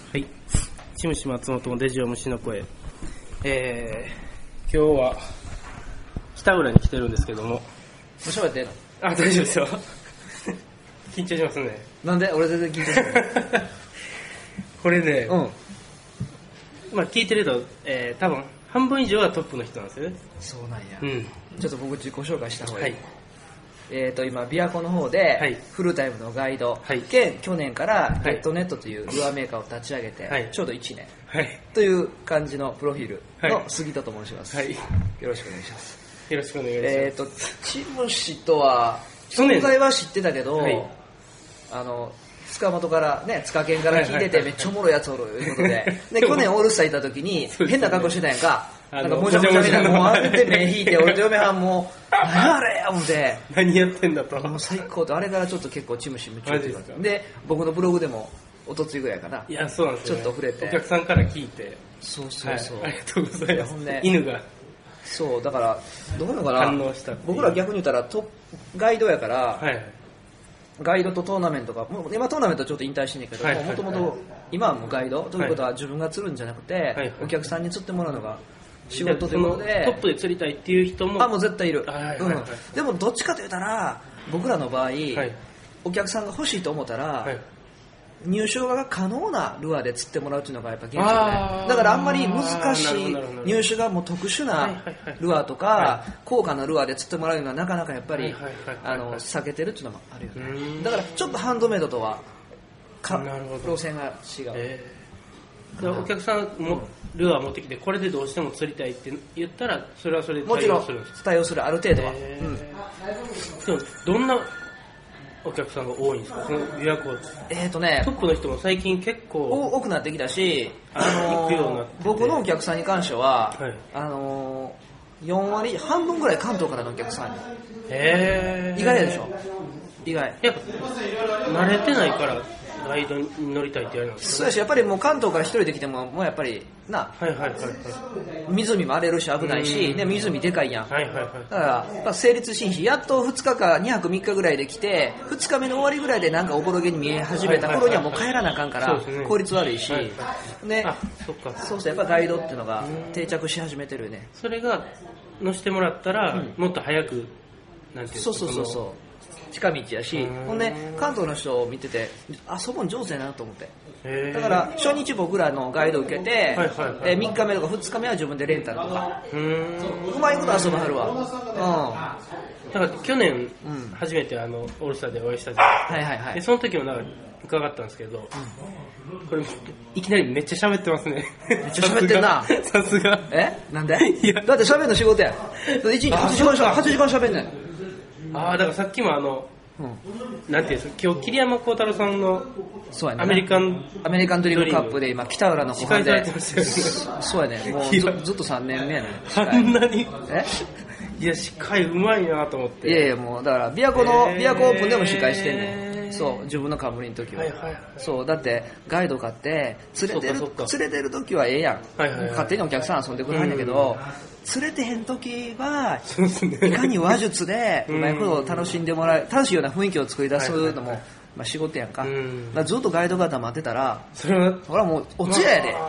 はい、チムシ松本のデジオ虫の声。今日は北浦に来てるんですけども。 もう喋ってんの？ あ、大丈夫ですよ。緊張しますね。 なんで？俺全然緊張してない。 これね、まあ聞いてると、多分半分以上はトップの人なんですよね。 そうなんや。 うん。 ちょっと僕自己紹介した方がいい。 はい。 今琵琶湖の方で、 はい、 フルタイムのガイド、 はい、 去年からゲットネットというルアーメーカーを立ち上げて、 はい、 ちょうど1年、 はい、 という感じのプロフィールの杉田と申します、 はい、 よろしくお願いします。 よろしくお願いします。 チムシとは存在は知ってたけど、はい、塚本からね、塚県から聞いてて、めっちゃおもろいやつおるいうことで、で去年オールスター行った時に変な格好してたやんか。なんかもじゃもじゃみたいな、もうあれで目引いて、俺と嫁はんも何あれ思って、 何やってんだと。 もう最高と、あれからちょっと結構チムシ夢中っていうか。で、僕のブログでもおとついぐらいかな。 いや、そうなんですよ、ね。 ちょっと触れて。 お客さんから聞いて。 そうそうそう。 はい、ありがとうございます。 ほんで犬が。 そう、だから、どういうのかな。 反応した僕ら逆に言ったらガイドやから、 はい、 ガイドとトーナメントが、もう今トーナメントちょっと引退してんねんけど、もともと今はもうガイドということは自分が釣るんじゃなくて、はい、お客さんに釣ってもらうのが仕事ということで、 トップで釣りたいっていう人ももう絶対いる、 はいでもどっちかと言ったら僕らの場合、はい、お客さんが欲しいと思ったら、はい、入賞が可能なルアーで釣ってもらうっていうのがやっぱ現状ね。だからあんまり難しい入手がもう特殊なルアーとか高価なルアーで釣ってもらうのはなかなかやっぱり避けてるっていうのもあるよね。だからちょっとハンドメイドとは路線が違う。 お客さんもルアー持ってきてこれでどうしても釣りたいって言ったらそれはそれで対応するんです。もちろん対応する、ある程度は。 でもどんなお客さんが多いんですか、この琵琶湖。トップの人も最近結構多くなってきたし、 行くようになってて、 僕のお客さんに関しては、はい、4割半分ぐらい関東からのお客さんに。意外でしょ。意外。 やっぱ慣れてないからガイドに乗りたいって言われるんですか。 そうやし、やっぱりもう関東から一人で来てももうやっぱりな、湖も荒れるし危ないし、ね、湖でかいやん、だから成立しんし、やっと2日か2泊3日ぐらいで来て2日目の終わりぐらいでなんかおぼろげに見え始めた頃にはもう帰らなあかんから効率悪いし、ね、そうそう、やっぱガイドっていうのが定着し始めてるよね。 それが乗せてもらったらもっと早く、なんていうの、 そう近道やし、ほんで関東の人を見てて遊ぶん上手やなと思って、だから初日僕らのガイド受けて、3日目とか2日目は自分でレンタルとか、うまいこと遊ばはるわ。 だから去年初めてオールスターでお会いしたじゃないですか。でその時もなんか伺ったんですけど、これいきなりめっちゃ喋ってますね。 めっちゃ喋ってんな。 さすが。 なんで？だって喋るの仕事や。1日8時間喋んねん。 だからさっきもなんていうんですか、今日桐山幸太郎さんのアメリカンドリームカップで今北浦の後半で、そうやね、もうずっと3年目やね。 あんなにいや、司会うまいなと思って。 いやもうだから琵琶湖オープンでも司会してんねん。そう、自分の冠の時は。そう、だってガイド買って連れてる時はええやん。勝手にお客さん遊んでくれるんだけど、釣れてへん時はいかに話術でうまいことを楽しんでもらう、楽しいような雰囲気を作り出すのもまあ仕事やんか。だからずっとガイドが黙ってたら、それはもうおつややで。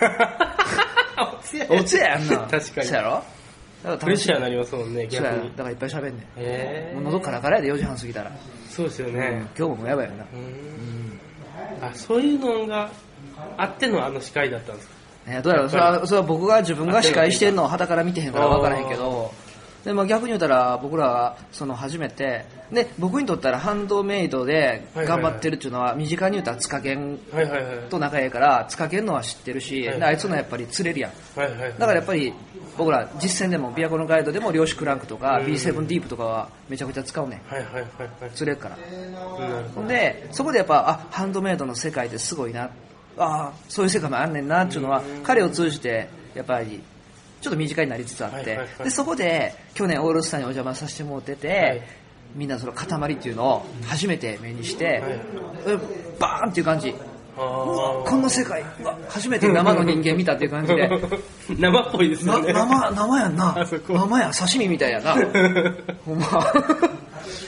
おつややんな。 確かに。 そうやろ。 プレッシャーになりますもんね、逆に。 だからいっぱい喋んねん。もう喉カラカラやで、4時半過ぎたら。 そうですよね。 今日ももうやばいよな。そういうのがあっての司会だったんですか。 どうやろう、それは僕が自分が司会してるのを傍から見てへんから分からへんけど、で逆に言うたら僕らは初めてで、僕にとったらハンドメイドで頑張ってるっていうのは身近に言うたら塚健と仲いいから塚健のは知ってるし、あいつのやっぱり釣れるやん。だからやっぱり僕ら実践でも琵琶湖のガイドでも漁師クランクとか B7 ディープとかはめちゃくちゃ使うねん。釣れるから。ほんでそこでやっぱハンドメイドの世界ってすごいな、そういう世界もあんねんなっていうのは、彼を通じてやっぱりちょっと身近になりつつあって、でそこで去年オールスターにお邪魔させてもらってて、みんなその塊っていうのを初めて目にして、バーンっていう感じ、この世界初めて生の人間見たっていう感じで生っぽいですね。 生やんな。生や、刺身みたいやな。ほんま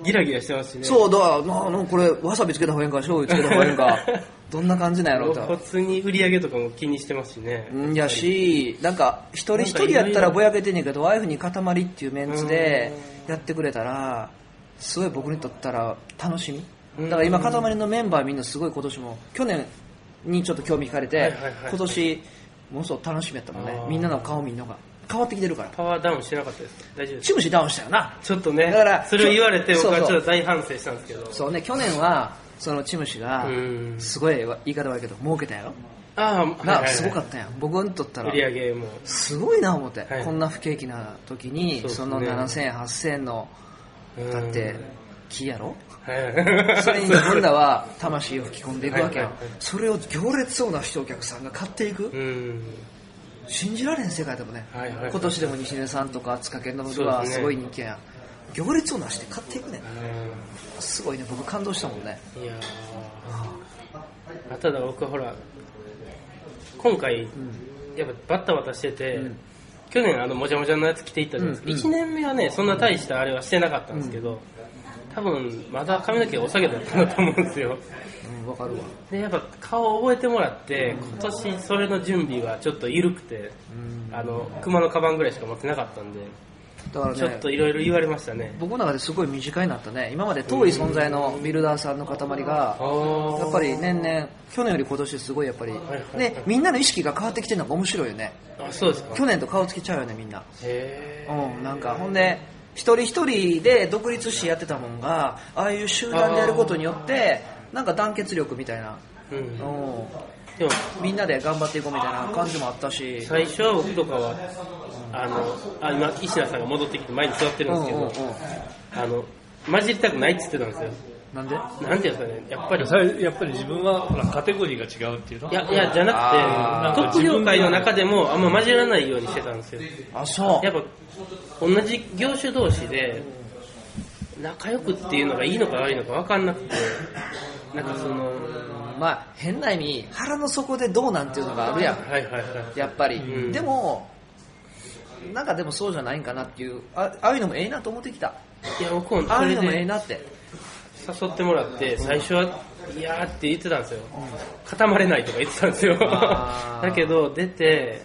ギラギラしてますしね。 そうだ、これわさびつけた方がいいんか醤油つけた方がいいんかどんな感じなんやろうと。 普通に売り上げとかも気にしてますしね。 いやし、なんか一人一人やったらぼやけてんねんけど、ワイフに塊っていうメンツでやってくれたらすごい僕にとったら楽しみ。だから今塊のメンバーみんなすごい今年も去年にちょっと興味惹かれて、今年ものすごく楽しみやったもんね。みんなの顔見んのが変わってきてるから。 パワーダウンしてなかったですか？大丈夫です。 チムシダウンしたよな。 ちょっとね。だからそれを言われて僕はちょっと大反省したんですけど。 そうね、去年はそのチムシがすごい言い方悪いけど儲けたやろ。すごかったやん。僕にとったら売り上げもすごいな思って、こんな不景気な時にその7000円8000円のだって木やろ。それに自分らは魂を吹き込んでいくわけやん。それを行列をなしてお客さんが買っていく。信じられん世界でもね、今年でも西根さんとか塚健の僕はすごい人気やん。行列をなして買っていくね。すごいね、僕感動したもんね。いやただ僕ほら今回やっぱバッタバタしてて、去年もじゃもじゃのやつ着ていったじゃないですか。1年目はねそんな大したあれはしてなかったんですけど、多分まだ髪の毛お下げだったんだと思うんですよ。 わかるわ。でやっぱ顔を覚えてもらって今年それの準備がちょっと緩くて、熊のカバンぐらいしか持ってなかったんで、だからね、ちょっといろいろ言われましたね。 僕の中ですごい身近になったね。今まで遠い存在のビルダーさんの塊がやっぱり年々去年より今年すごいやっぱり、ね、みんなの意識が変わってきてるのが面白いよね。 そうですか。 去年と顔つけちゃうよねみんな。なんかほんで一人一人で独立してやってたもんがああいう集団でやることによってなんか団結力みたいな、でもみんなで頑張っていこうみたいな感じもあったし、 最初は僕とかは今石田さんが戻ってきて前に座ってるんですけど、混じりたくないって言ってたんですよ。 なんで？ なんていうんですかね、やっぱり自分はカテゴリーが違うっていうの？ いやじゃなくてトップ業界の中でもあんま混じらないようにしてたんですよ。 そうやっぱ同じ業種同士で仲良くっていうのがいいのか悪いのか分かんなくて、なんかその変な意味腹の底でどうなんていうのがあるやん、やっぱり、でもなんかでもそうじゃないんかなっていう、ああいうのもええなと思ってきた。 いや僕もああいうのもええなって誘ってもらって、最初はいやーって言ってたんですよ、固まれないとか言ってたんですよだけど出て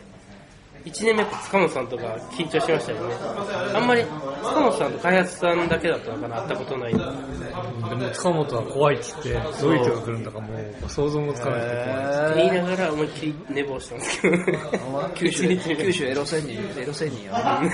1年目塚本さんとか緊張しましたよね。あんまり塚本さんと開発さんだけだったのかな、会ったことないんで。 でも塚本は怖いっつってどういう人が来るんだかもう想像もつかないって怖いって言いながら思いっきり寝坊したんですけど九州エロ仙人よ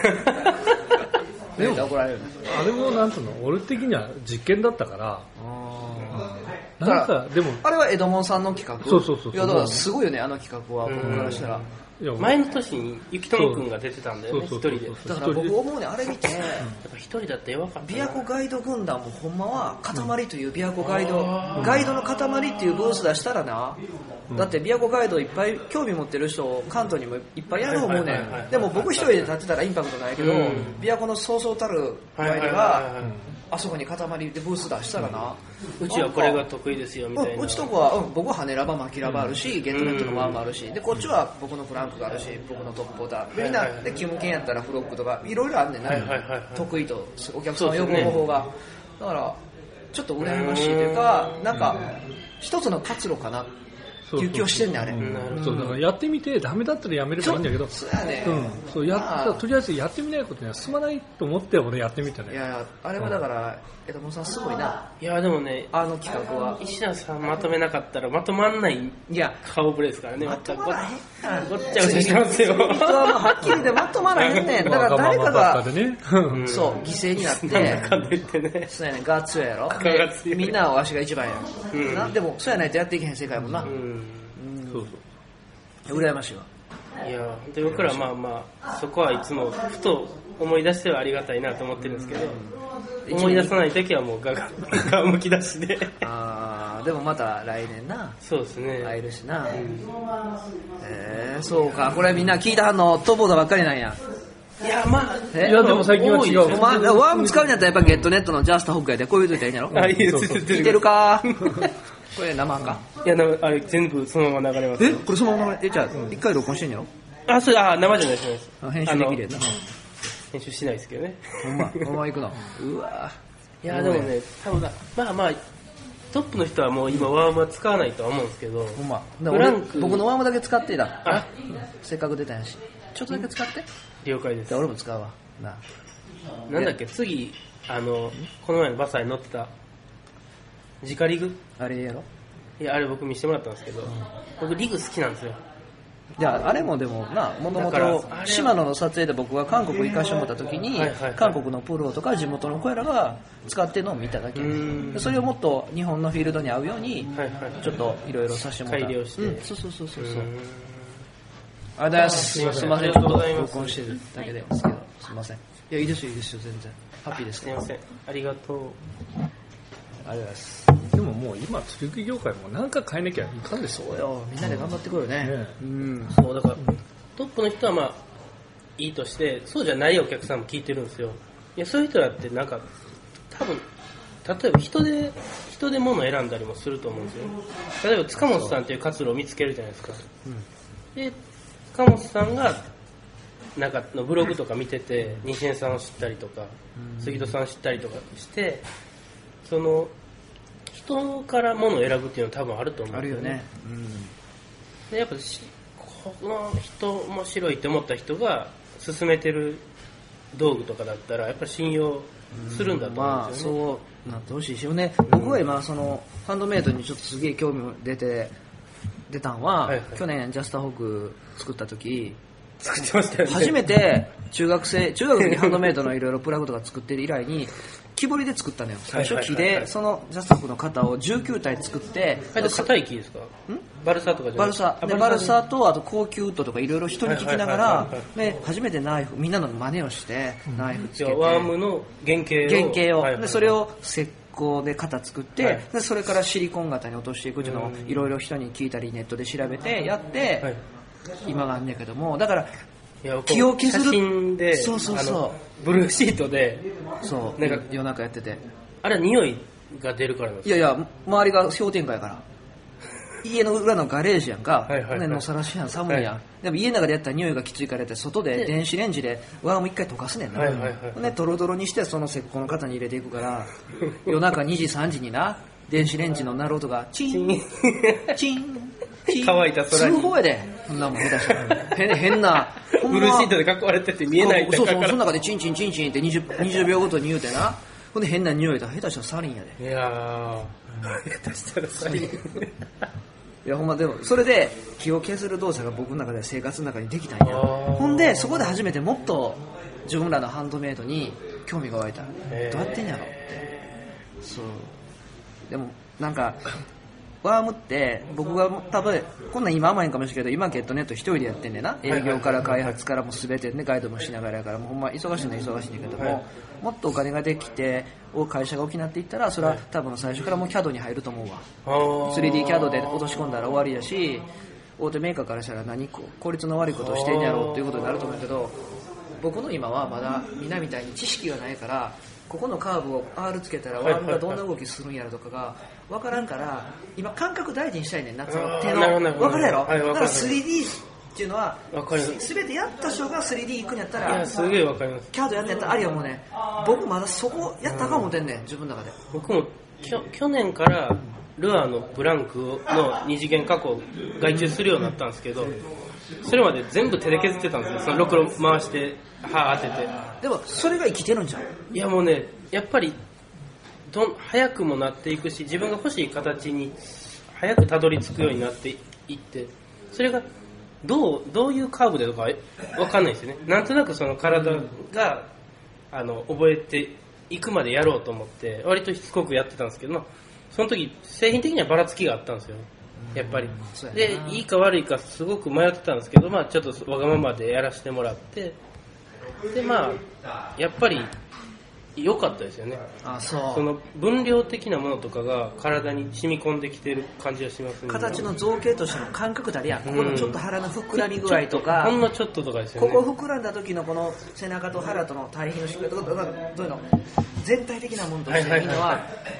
でも怒られる。あれもなんとの俺的には実験だったからなんかでもあれはエドモンさんの企画。 そういやだからすごいよね、あの企画は僕からしたら。 前の年に雪友くんが出てたんだよね、一人で。 だから僕思うね、あれ見てやっぱ一人だって弱かった。 琵琶湖ガイド軍団もほんまは塊という琵琶湖ガイドの塊っていうブース出したらな、だって琵琶湖ガイドいっぱい興味持ってる人を関東にもいっぱいやると思うねん。でも僕一人で立ってたらインパクトないけど、琵琶湖のそうそうたるガイドがあそこに塊でブース出したらな、 うちはこれが得意ですよみたいな。 うちとこは、僕は羽ラバ巻きラバあるし、ゲットネットのワンもあるし、でこっちは僕のフランクがあるし、僕のトップポーター、みんなでキムケンやったらフロックとかいろいろあんねんな、得意とお客さんの呼ぶ方法が。だからちょっと羨ましいというか、なんか一つの活路かなっていう気をしてんねんあれ。 そうだからやってみてダメだったらやめればいいんだけど、 そうやね。 そうやったとりあえずやってみないことには進まないと思って俺やってみたね。 いやあれはだから江戸さんすごいな。 いやでもね、 あの企画は石田さんまとめなかったらまとまんない顔ぶれですからね。 まとまらへん。 ごっちゃごちゃしてますよ。 はっきりでまとまらへんねん。だから誰かがそう犠牲になって。 なんだかんだ言ってね。 そうやねん、ガッツやろ。みんなはわしが一番や。なんでもそうやないとやっていけへん世界もな。そう羨ましいわ。 いや本当に僕らはまあそこはいつもふと思い出してはありがたいなと思ってるんですけど、思い出さないときはもうがむき出しででもまた来年な。 そうですね、 会えるしな。そうか、これみんな聞いたのトボーダばっかりなんや。 いやまあいやでも最近は違う。 ワーム使うんやったらやっぱゲットネットのジャスタホックやで、こういうといたらいいんやろ。聞いてるかこれ生か。 いやあれ全部そのまま流れます。 これそのままじゃあ一回録音してんやろ。 それ生じゃないです。 編集できるやな。 編集しないですけどね。 ほんま行くの。うわいやでもね、多分まあトップの人はもう今ワームは使わないとは思うんですけど、 ほんま。 フランク僕のワームだけ使っていいだ。 あ、 せっかく出たんやし。ちょっとだけ使って。 了解です。 じゃあ俺も使うわ。 なんだっけ、次この前のバサに乗ってた直リグ、 あれやろ。 いやあれ僕見せてもらったんですけど、僕リグ好きなんですよ。 いやあれもでももともと島野の撮影で僕が韓国行かしてもらった時に、韓国のプロとか地元の子らが使ってるのを見ただけで、それをもっと日本のフィールドに合うようにちょっといろいろさせてもらった。 改良して、 そうありがとうございます。すいません、ちょっと録音してるだけですけど、すいません。いやいいですよ全然ハッピーです。 すいません、ありがとう。 ありがとうございます。 でももう今釣り具業界も何か変えなきゃいかんでしょうよ。 みんなで頑張ってこようね。 そうだからトップの人はまあいいとして、そうじゃないお客さんも聞いてるんですよ。いやそういう人だってなんか多分例えば人で物を選んだりもすると思うんですよ。例えば塚本さんっていう活路を見つけるじゃないですか。で塚本さんがなんかのブログとか見てて西根さんを知ったりとか杉戸さんを知ったりとかしてその人から物を選ぶっていうのは多分あると思うんですよね。でやっぱこの人面白いって思った人が勧めてる道具とかだったらやっぱり信用するんだと思うんですよね。 そうなってほしいしね。僕は今そのハンドメイドにちょっとすげえ興味出たんは、去年ジャスターホーク作った時作ってましたよね。 初めて中学の時にハンドメイドのいろいろプラグとか作ってる以来に木彫りで作ったのよ。最初木でそのジャスターホークの型を19体作って、 硬い木ですか？バルサとかじゃないですか？ バルサとあと高級ウッドとかいろいろ人に聞きながら初めてナイフみんなの真似をしてナイフつけてワームの原型をでそれを石膏で型作って、でそれからシリコン型に落としていくっていうのをいろいろ人に聞いたりネットで調べてやって、今があんねんけども、だから木を削る写真でそうブルーシートでなんか夜中やってて、 あれは匂いが出るからなんですか？ いや周りが氷点下やから家の裏のガレージやんか、のさらしやん、寒いやん、でも家の中でやったら匂いがきついからって外で電子レンジでワーム一回溶かすねんな、でドロドロにしてその石膏の型に入れていくから夜中2時3時にな電子レンジの鳴る音がチンチン乾いた空に通報やで、そんなもん下手したら変なブルーシートで囲われてて見えないそうその中でチンチンチンチンって 20秒ごとに言うてな、ほんで変な匂いだ、下手したらサリンやで。 いや下手したらサリンいやほんまでもそれで木を削る動作が僕の中で生活の中にできたんや。ほんでそこで初めてもっと自分らのハンドメイドに興味が湧いた。どうやってんやろって。そうでもなんかワームって僕が多分こんなん今甘いんかもしれないけど、今ゲットネット一人でやってんねんな。営業から開発からも全てね、ガイドもしながらやから、もうほんま忙しいんだけども、もっとお金ができて会社が大きなっていったらそれは多分最初からもう CAD に入ると思うわ。 3D CAD で落とし込んだら終わりやし、大手メーカーからしたら何効率の悪いことをしてんやろうっていうことになると思うけど、僕の今はまだみんなみたいに知識がないから、ここのカーブを R つけたらワームがどんな動きするんやろとかが分からんから、今感覚大事にしたいねんな。その手の分かるやろ、だから 3D っていうのは全てやった人が 3D 行くんやったら、 いやすげえ分かります。 CAD やんやったらありやもんね。僕まだそこやったか思ってんねん、自分の中で。 僕も去年からルアーのブランクの二次元加工外注するようになったんですけど、それまで全部手で削ってたんですよ。そのろくろ回して刃当てて。でもそれが生きてるんじゃん。 いやもうね、やっぱり早くもなっていくし、自分が欲しい形に早くたどり着くようになっていって、それがどういうカーブでとか分かんないですよね。なんとなくその体が覚えていくまでやろうと思って割としつこくやってたんですけど、その時製品的にはばらつきがあったんですよ、やっぱり。でいいか悪いかすごく迷ってたんですけど、ちょっとわがままでやらせてもらって、でやっぱり良かったですよね。その分量的なものとかが体に染み込んできてる感じがしますね。 形の造形としての感覚だりや、ここのちょっと腹の膨らみ具合とか、 ほんのちょっととかですよね。 ここ膨らんだ時のこの背中と腹との対比の仕組みとか、どういうの全体的なものとして見るのは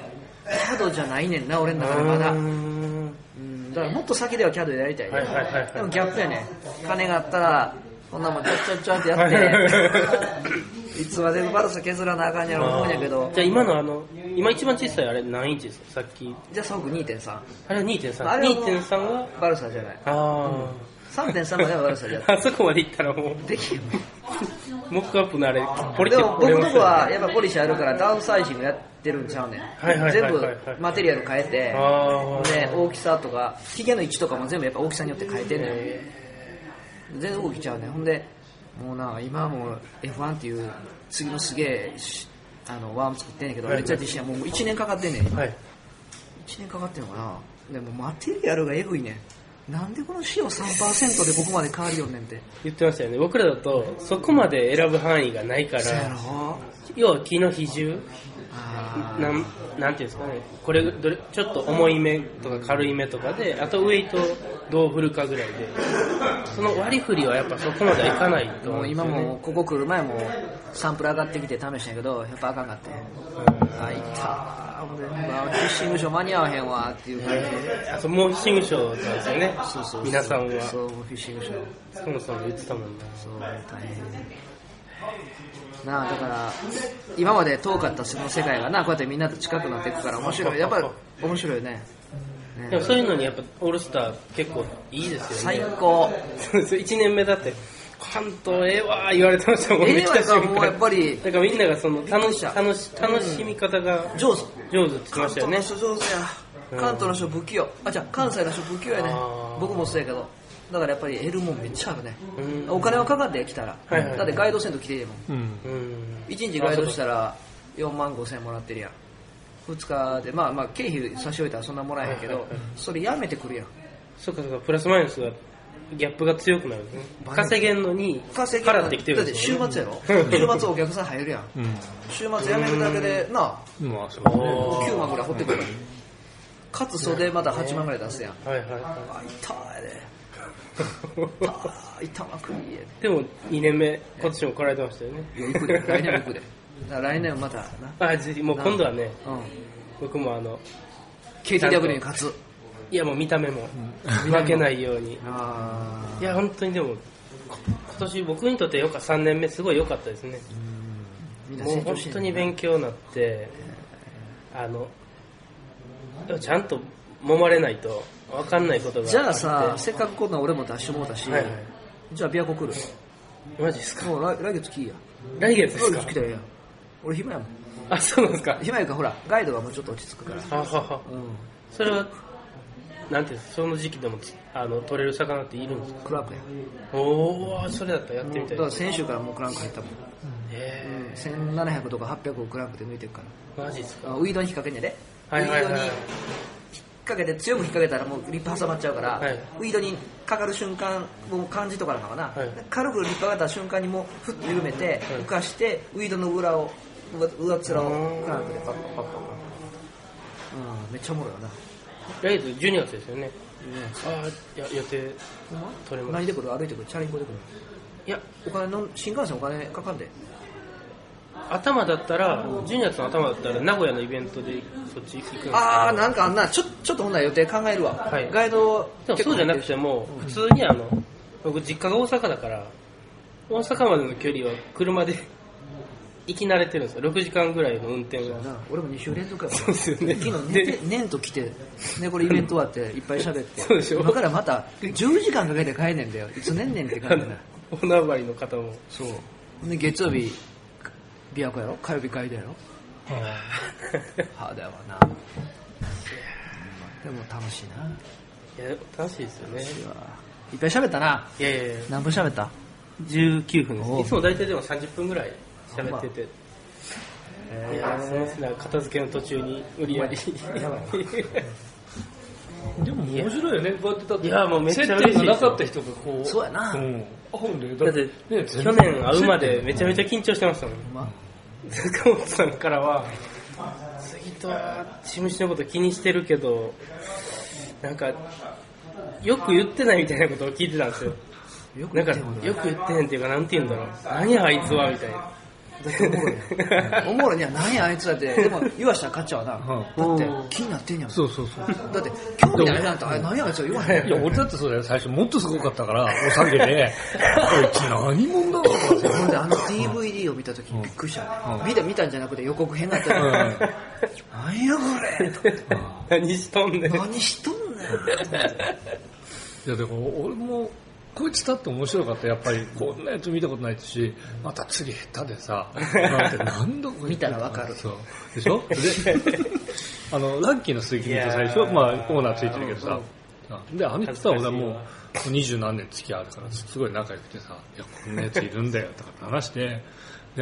CAD じゃないねんな、俺の中でまだ。だからもっと先では CAD でやりたい、でもギャップやね。金があったらこんなもんちょってやっていつまでバルサ削らなあかんやろ思うんやけど。 じゃあ今の今一番小さいあれ何インチですか？さっき。 じゃあ僕 2.3。 あれは 2.3。 あれはもう 2.3 がバルサじゃない。 あ 3.3 まではバルサじゃない。 あそこまで行ったらもうできん。 モックアップのあれポリってでも僕のとこは折れやっぱポリシーあるからダウンサイジングやってるんちゃうねん。 はいはいはい全はいはい部マテリアル変えて、 あーで大きさとかヒゲの位置とかも全部やっぱ大きさによって変えてんねん。全然動きちゃうねん。ほんでもうな今はもう F1 っていう次のすげえワーム作ってんねんけど、めっちゃ自信はもう1年かかってんねん。 はい 1年かかってんのかな。でもマテリアルがエグいねん。なんでこの塩 3% でここまで変わりよんねんって。 言ってましたよね。僕らだとそこまで選ぶ範囲がないかそうやら、 ろ。 要は木の比重あなんていうんですかね、これちょっと重い目とか軽い目とかで、あとウェイトどう振るかぐらいで、その割り振りはやっぱそこまではいかないともう今思うんですよね。 もここ来る前もサンプル上がってきて試したんやけど、やっぱあかんかって。あ、いったー。俺、フィッシングショー間に合わへんわっていう感じで。 あともうフィッシングショーなんですよね。 そうそうそう皆さんは。 そう、フィッシングショー。 そもそも言ってたもんな。 そう、大変。なあ、だから、今まで遠かったその世界がな、こうやってみんなと近くなっていくから面白い。やっぱり面白いよね。ねでもそういうのにやっぱオールスター結構いいですよね。 最高。 そうです1年目だって関東ええわー言われてましたもんね。 ええわ来た瞬間もうやっぱりだからみんながその楽しみ方が上手。 上手って言ってましたよね。 関東の人上手や。関東の人不器用。あ、じゃあ関西の人不器用やねあー。 僕もそうやけど。だからやっぱり得るもんめっちゃあるね。 うんお金はかかってきたら。 はいはいだってガイドせんと来ていいもん。 うん。 うん 1日ガイドしたら4万5千円もらってるやん。2日で、まあ経費差し置いたらそんなもらえへんけどはいはいはい、 それやめてくるやん。 そうかそうか、プラスマイナスがギャップが強くなるんですね。稼げんのに稼ぎ払ってきてるだってんですよね。 週末やろ週末お客さん入るやん。 うん。 週末やめるだけで、なあ、 まあ、そうね。 おー 9万ぐらい掘ってくる。かつ袖また8万ぐらい出すやん。 はいはいはあ、痛いで。 い。 痛まくいいえ。 でも2年目、今年も来られてましたよね。 いや、行くで。来年も行くで。だから来年はまたな。 ぜひもう今度はね、 うん。 僕も KTW に勝つ。 いやもう見た目も負けないように。 あいや本当にでも今年僕にとって3年目すごい良かったですね。 みんなもう本成長してんねんな当に勉強になってでもちゃんと揉まれないと分かんないことがあって。 じゃあさ、せっかくこんなん俺も出してもうたし、 はいはいじゃあ琵琶湖来る。 マジですか？ もう来月来いや。 来月ですか来？たらええやん。俺暇やもん。 あ、そうなんですか？ 暇やからほら、ガイドがもうちょっと落ち着くから。 ははは。 うん。 それはなんていうんですか、その時期でも取れる魚っているんですか？ クランクや。 おー、それだったらやってみたいだからです。 先週からもうクランク入ったもん。 へ 1700とか800をクランクで抜いてるかー、マジですか？ ら。ウィードに引っ掛けんねで。 はいはいはいウィードに引っ掛けて、強く引っ掛けたらもうリップ挟まっちゃうから、 はいウィードにかかる瞬間、もう感じとかなのかな。 はい軽くリップ上がった瞬間にもうふっと緩めて、浮かして、ウィードの裏を、上面をクランクでパッパッパッパッ。うん、めっちゃおもろいよな。 来月12月ですよね。 ねあー、いや予定ほんま取れます。 何で来る歩いてくるチャリンコで来るいや、 お金の新幹線お金かかんで頭だったら、12月の頭だったら名古屋のイベントでそっち行くんですけど。 あーなんかあんなちょっとほんなら予定考えるわ、 はいガイドでもそうじゃなくても、普通に僕実家が大阪だから、大阪までの距離は車で行き慣れてるんですよ。6時間ぐらいの運転が。 な俺も2週連続やそうですよね。 昨日寝て寝んと来て、ね、これイベント終わっていっぱい喋ってそうでしょ今からまた10時間かけて帰んねんだよいつ寝んねんって感じだお縄張りの方も。 そうで月曜日琵琶湖やろ火曜日帰りだやろはあだわなでも楽しいないや、楽しいですよね。 いっぱい喋ったないやいやいや、 何分喋った 19分です。 おういつも大体でも30分ぐらい喋ってて。いや、すみません、なんか片付けの途中に無理やり。 やばいでも面白いよね。こうやってだって、 いやもうめっちゃ接嬉しいですよ点がなかった人がこう。 そうやなうん。会うんだよ。 だって、 ね去年会うまでめちゃめちゃ緊張してましたもん。 まあ坂本さんからは、杉戸は事務所のこと気にしてるけど、なんか、よく言ってないみたいなことを聞いてたんですよ。 よくなんか、 言ってんもんなよく言ってへんっていうか、なんて言うんだろう。何やあいつはみたいな。 絶対おもろいやんおもろいやん何やあいつだってでも言わしたら勝っちゃうな、だって気になってんやんそうそうそう。 だって興味ないなんてあれ何やあいつは言わへんいや、俺だってそうだよ、最初もっとすごかったから、お酒で、こいつ何者だろうと思って。 ほんでDVD を見た時にびっくりしたね、見たんじゃなくて予告編だったら何やこれ何しとんねん。 何しとんねんいや、でも俺も、こいつだって面白かった。やっぱり、こんなやつ見たことないし、また釣り下手でさ、何度見たらわかる。 そう。でしょで、ラッキーの水金と最初、まあ、オーナーついてるけどさ、で、あの人さ、俺はもう、20何年付き合うからすごい仲良くてさ、いやこんなやついるんだよとかって話してで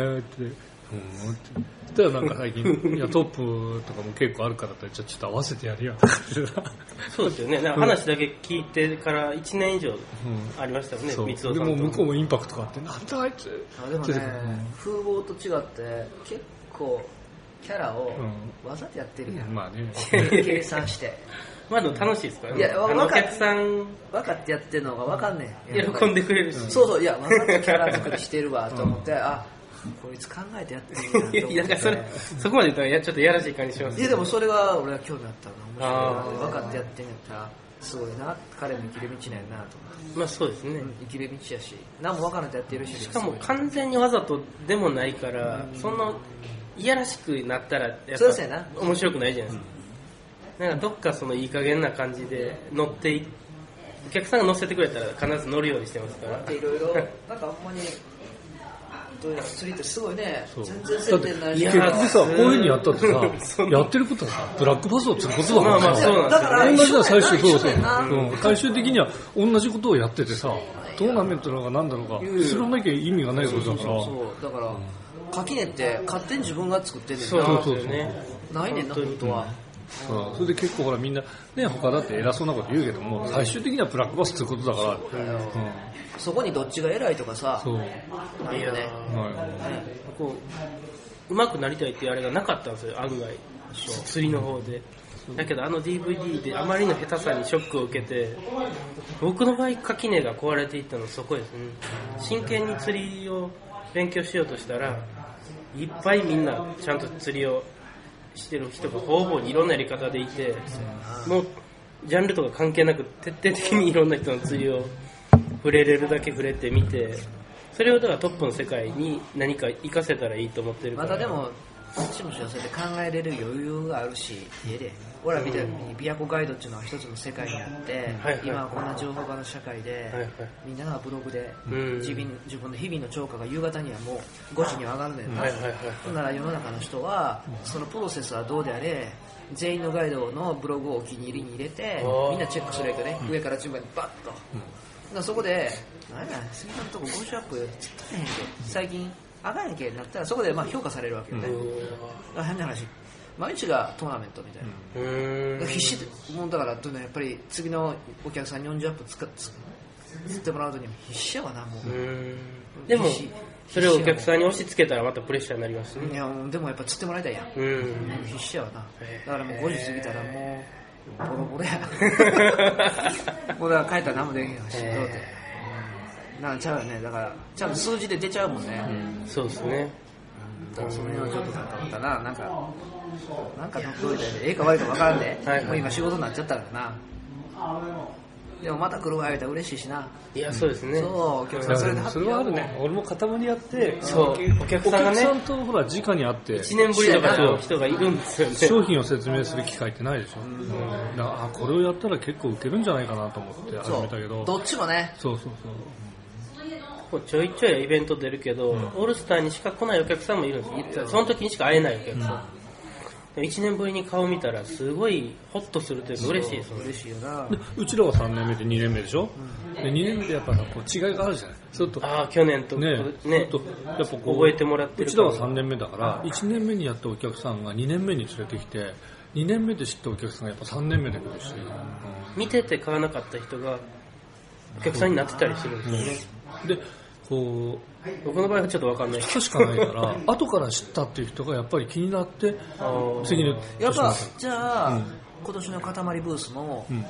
ってなんか最近いやトップとかも結構あるからってじゃあちょっと合わせてやるよとかそうですよね。なんか話だけ聞いてから1年以上ありましたよね、三尾さんと。 でも向こうもインパクトがあってなんだあいつでもね風貌と違って結構キャラをわざとやってるやん、 まあね計算してまあでも楽しいですからね。 いやお客さん分かってやってるのが分かんねん喜んでくれるし、 そうそういやわざとキャラ作りしてるわと思ってあこいつ考えてやってるんだと思っていやなんかそこまで言ったらちょっとやらしい感じしますいやでもそれが俺は興味あったの面白いな分かってやってんやったらすごいな彼も生きる道なんやなと思ってまあそうですね、 生きる道やし何も分からんとやってるししかも完全にわざとでもないから、そのいやらしくなったらやっぱ面白くないじゃないですか、なんかどっかそのいい加減な感じで乗ってお客さんが乗せてくれたら必ず乗るようにしてますからいろいろなんかほんまにどういうの釣りってすごいね全然接点ないし結局さこういう風にやったってさやってることはさブラックバスを釣ることだからまあまあそうなんですよね。 同じな最終そう最終的には同じことをやっててさトーナメントなのか何だろうか知らなきゃ意味がないことだからそうだから垣根って勝手に自分が作ってんねんなそうですね。 ないねんな本当はそれで結構ほらみんなね他だって偉そうなこと言うけども最終的にはブラックバスってことだからそこにどっちが偉いとかさないよねこう上手くなりたいっていうあれがなかったんですよ案外釣りの方で。だけどDVD であまりの下手さにショックを受けて僕の場合垣根が壊れていったのはそこですね。真剣に釣りを勉強しようとしたらいっぱいみんなちゃんと釣りをしてる人が方々にいろんなやり方でいてもうジャンルとか関係なく徹底的にいろんな人の釣りを触れれるだけ触れてみてそれをだからトップの世界に何か活かせたらいいと思ってるからまたでもこっちもそうやって考えれる余裕があるし家で俺らみたいに琵琶湖ガイドっていうのは一つの世界にあって、今こんな情報化の社会で、みんながブログで、自分の日々の超過が夕方にはもう5時には上がるねんな、ほんなら世の中の人はそのプロセスはどうであれ全員のガイドのブログをお気に入りに入れてみんなチェックするやけどね、上から順番にバッと、そこで何や次のとこ50アップつったへんけ最近上がらなきゃなったらそこでまあ評価されるわけよね。変な話毎日がトーナメントみたいな必死でもうだからやっぱり次のお客さんに40アップ釣ってもらうとに必死やわなもうでもそれをお客さんに押し付けたらまたプレッシャーになりますね。 いやでもやっぱ釣ってもらいたいやん必死やわなだからもう5時過ぎたらもうボロボロやもうだから帰ったら何もできへんしどうってなんかちゃうよねだからちゃんと数字で出ちゃうもんねそうですね。 その辺はちょっとなんかなんかどういったらええか悪いか分からんで、もう今仕事になっちゃったからなでもまた来るわ言うたら嬉しいしないやそうですねそうお客さんそれはあるね俺も塊やってお客さんがねお客さんとほら直に会って 1年ぶりとかの人がいるんですよね商品を説明する機会ってないでしょこれをやったら結構ウケるんじゃないかなと思って始めたけどどっちもねそうちょいちょいイベント出るけど、オールスターにしか来ないお客さんもいるんですよ。その時にしか会えないお客さん。1年ぶりに顔見たらすごいホッとするというか嬉しいです。 嬉しいよな。 うちらは3年目で2年目でしょ、で2年目でやっぱこう違いがあるじゃない。それと去年とねやっぱ覚えてもらってるうちらは3年目だから1年目にやったお客さんが2年目に連れてきて2年目で知ったお客さんがやっぱ3年目で来るし、 見てて買わなかった人がお客さんになってたりするんですよね。 でこう僕の場合はちょっと分かんない人しかないから後から知ったっていう人がやっぱり気になって次のやっぱじゃあ、今年の塊ブースも、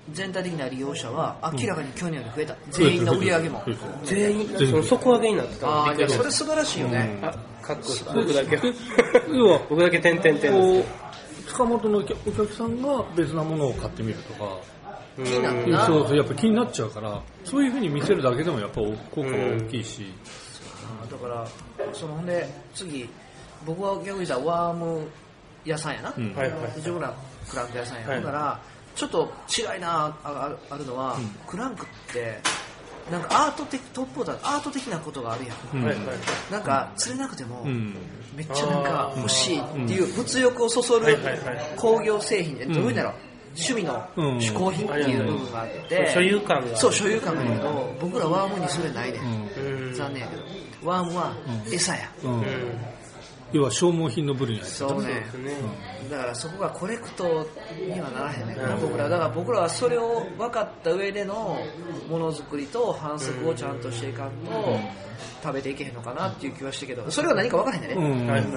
全体的な利用者は明らかに去年より増えた、全員の売り上げも全員その底上げになってたの。 ああ、いやそれ素晴らしいよね、 かっこいい。僕だけ要は僕だけ点々点。 塚本のお客さんが別なものを買ってみるとか、 気になるな。 そうそう、やっぱ気になっちゃうから、そういう風に見せるだけでもやっぱ効果は大きいし、 だからほんで次僕は逆に言ったらワーム屋さんやな、 はいはい。 自分らクランク屋さんや、 はいだからちょっと違いなあるのは、クランクってなんかアート的トップオーダーアート的なことがあるやん、 はいはい。 なんか釣れなくても、 うんめっちゃなんか欲しいっていう物欲をそそるはいはいはい工業製品で、どういうんだろう、趣味の嗜好品っていう部分があって、 所有感が。 そう所有感があるけど、僕らワームにそれないね、 うん。 残念やけどワームは餌や、 うん要は消耗品の部類に入ってる。 そうね、だからそこがコレクトにはならへんねんから、僕らだから僕らはそれを分かった上でのものづくりと反則をちゃんとしていかんと食べていけへんのかなっていう気はしてけど、それは何か分からへんねんね、 はいはいはい。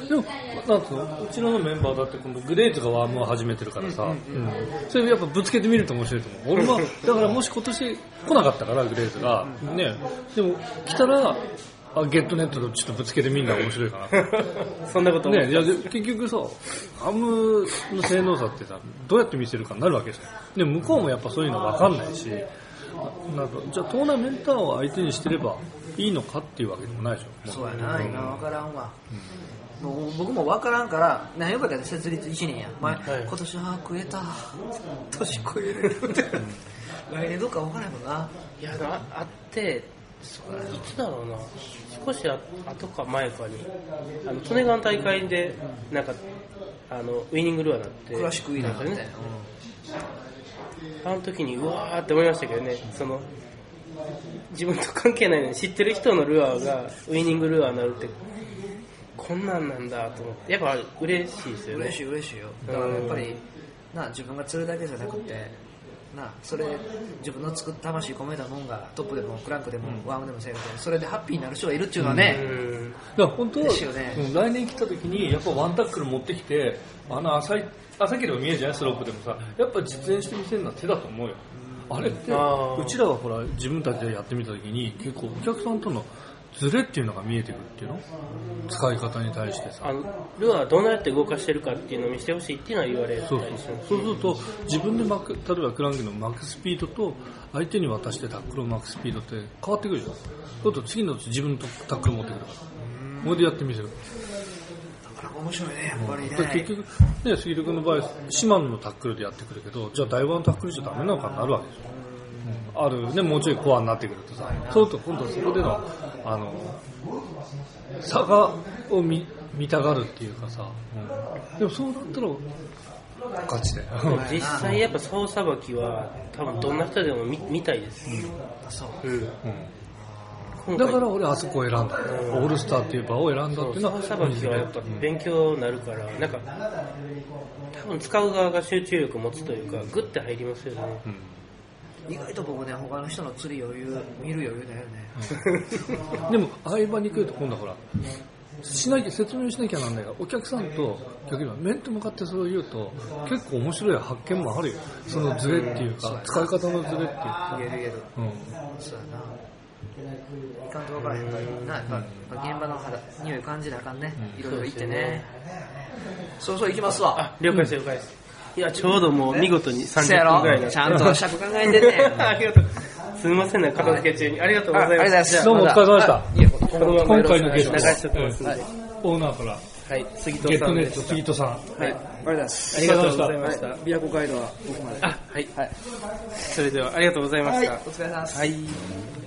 でもなんかうちらのメンバーだって今度グレーズがワームを始めてるからさ、それやっぱぶつけてみると面白いと思う。俺はだからもし今年来なかったからグレーズがね、でも来たらゲットネットとちょっとぶつけてみんな面白いかなそんなことね、いや結局さハムの性能差ってさどうやって見せるかになるわけじゃん。で向こうもやっぱそういうの分かんないし、なんかじゃあトーナメンターを相手にしてればいいのかっていうわけでもないでしょ。 そうやな、今分からんわ、もう僕も分からんから何よかったら設立1年や、今年は食えた年越えれるって来年どっか分からんもんな。 いや、あって、いつだろうな、少し後か前かに、利根川大会で、なんか、ウイニングルアーになって、 クラシックウィナーみたいな、 あの時に、うわーって思いましたけどね、自分と関係ないのに知ってる人のルアーがウイニングルアーになるって、こんなんなんだと思って、やっぱ嬉しいですよね。 嬉しいよ。だからやっぱり、自分が釣るだけじゃなくて、それ自分の作った魂込めたもんがトップでもクランクでもワームでもせんけど、それでハッピーになる人がいるっていうのはね、 だから本当は、 ですよね、 来年来た時にやっぱワンタックル持ってきて朝ければ見えるじゃない、スロープでもさ、やっぱ実演してみせるのは手だと思うよ。あれってうちらはほら自分たちでやってみた時に結構お客さんとのズレっていうのが見えてくるっていうの、使い方に対してさ、 ルアーどうやって動かしてるかっていうのを見せてほしいっていうのは言われる。 そうすると自分で例えばクランクの巻くスピードと相手に渡してタックルを巻くスピードって変わってくるじゃん。そうすると次の自分のタックル持ってくるから、これでやってみせる。 だから面白いね、やっぱりね。 結局ね、杉戸君の場合シマノのタックルでやってくるけど、じゃあ台湾のタックルじゃダメなのかになるわけですよ。あるね、もうちょいコアになってくるとさ、そうすると今度そこでの差を見たがるっていうかさ、でもそうなったら勝ちだよ。 実際やっぱ竿さばきは多分どんな人でも 見たいです。 だから俺あそこを選んだ、オールスターっていう場を選んだっていうのは、 竿さばきはやっぱ勉強になるから、なんか多分使う側が集中力持つというかグッて入りますよね。 意外と僕ね、他の人の釣り余裕見る余裕だよね。 でもああいう場に来ると今度はほら説明しなきゃなんないが、お客さんと逆には面と向かってそれを言うと結構面白い発見もあるよ。そのズレっていうか、使い方のズレっていうか、 言える、そうやな、いかんと分からへんからな、やっぱ現場の匂い感じなあかんね、いろいろ言ってね。そう行きますわ。 了解です了解です。いや、ちょうどもう見事に30分ぐらいだった。 ちゃんと尺考えてね。 ありがとう。すみませんね、片付け中に。ありがとうございます。 どうもお疲れ様でした。今回のゲスト流しておきますんで。 オーナーから、 はい、杉戸ゲットネさんです。 ット杉戸さん。 はい、ありがとうございます。 ありがとうございました。 琵琶湖街道はここまで。 はい。それではありがとうございました。 お疲れ様です。 はい。